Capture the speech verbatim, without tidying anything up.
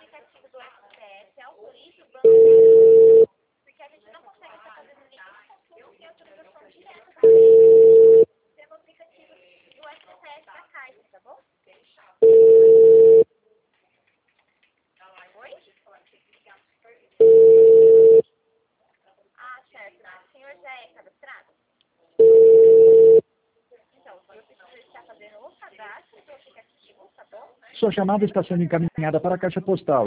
aplicativo do S C S autorize o banco, porque a gente não consegue estar fazendo nenhum consumo sem autorização direta também pelo aplicativo do S C S da Caixa, tá bom? Oi? Ah, certo. O senhor já é cadastrado? Então, você precisa estar fazendo o cadastro do aplicativo, tá bom? Sua chamada está sendo encaminhada para a caixa postal.